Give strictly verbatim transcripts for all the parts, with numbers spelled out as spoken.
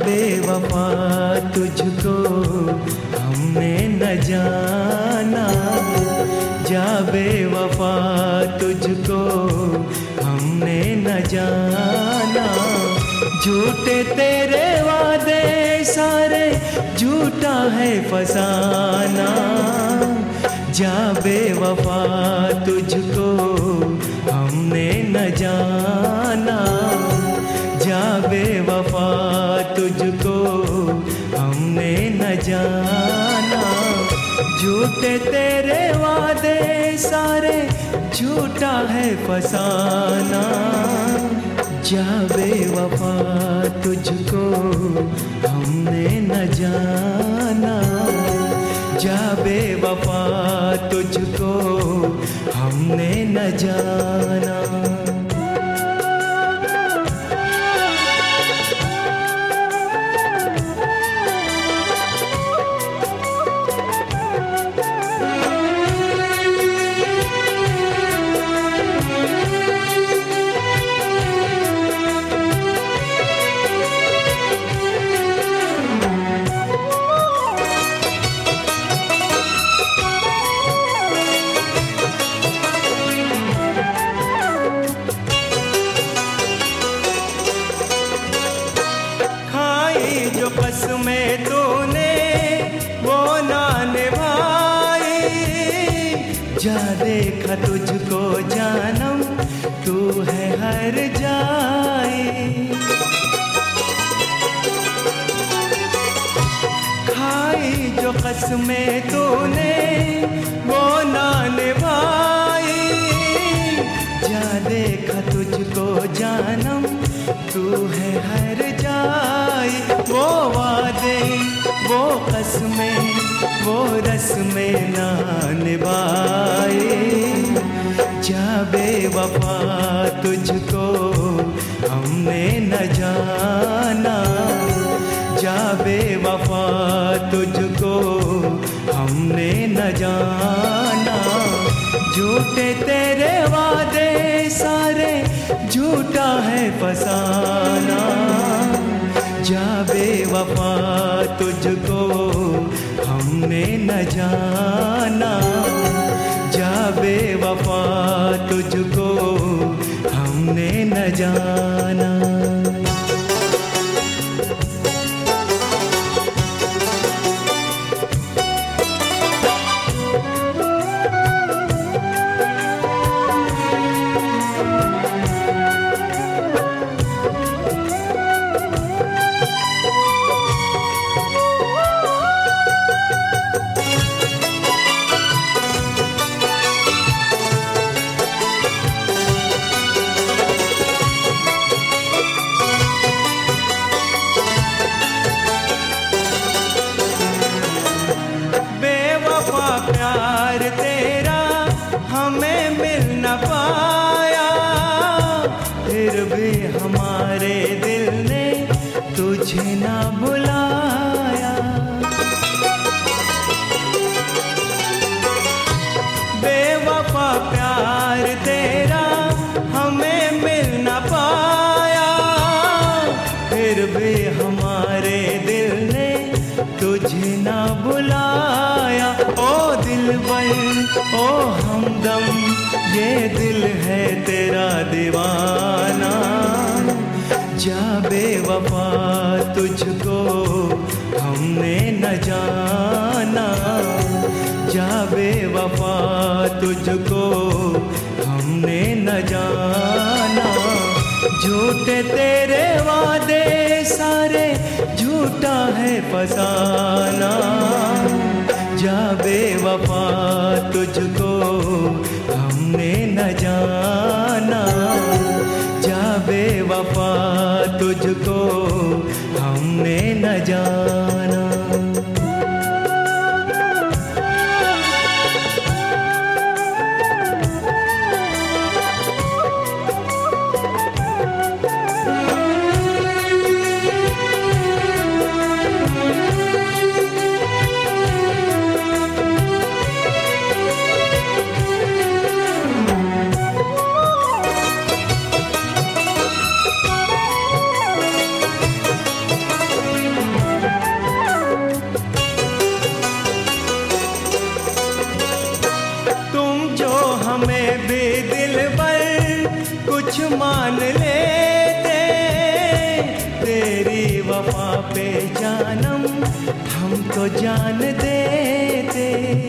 बेवफा तुझको हमने न जाना, जा बेवफा तुझको हमने न जाना। झूठे तेरे वादे सारे, झूठा है फसाना। जा बेवफा तुझको हमने न जाना, जा बेवफा तुझको हमने न जाना। झूठे तेरे वादे सारे, झूठा है फसाना। जा बेवफा तुझको हमने न जाना, जा बेवफा तुझको हमने न जाना। जो कसमें तूने वो ना निभाई, जा देखा तुझको जानम तू है हर जाई। खाई जो कसमें तूने वो ना निभाई, जा देखा तुझको जानम तू है हर जाई। वो वादे वो कसमें वो रस्में ना निभाए, जा बेवफा तुझको हमने न जाना, जा बेवफा तुझको हमने न जाना। झूठे तेरे वादे सारे, झूठा है फसाना। जा बेवफा तुझको हमने न जाना, जा बेवफा तुझको हमने न जाना। प्यार तेरा हमें मिल न पाया, फिर भी हमारे दिल ने तुझे न भुलाया। बेवफा प्यार तेरा हमें मिल न पाया, फिर भी हमारे दिल ने तुझे न भुलाया। ओ दिलबर ओ हमदम ये दिल है तेरा दीवाना, जा बेवफा तुझको हमने न जाना, जा बेवफा तुझको हमने न जाना। झूठे तेरे वादे सारे, झूठा है फसाना। जा बेवफा तुझको हमने न जाना, जा बेवफा तुझको हमने न जाना। भी दिलबर कुछ मान लेते, तेरी वफा पे जानम हम तो जान देते।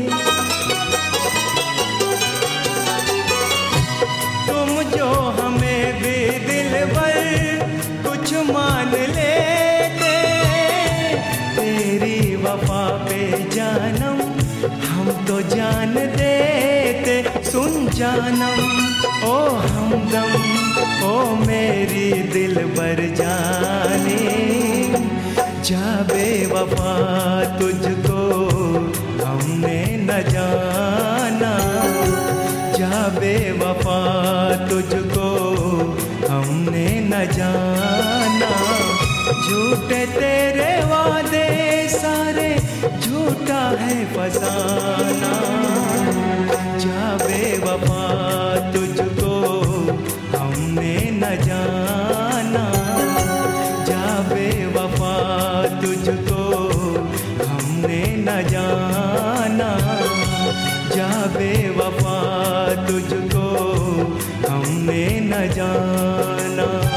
तुम जो हमें भी दिलबर कुछ मान लेते, तेरी वफा पे जानम हम तो जान देते। सुन जानम ओ हमदम ओ मेरी दिलबर जाने, जा बेवफा तुझको हमने न जाना, जा बेवफा तुझको हमने न जाना। झूठे तेरे वादे सारे, झूठा है फसाना, जा बेवफा तुझको हमने न जाना, जा बेवफा तुझको हमने न जाना, जा बेवफा तुझको हमने न जाना।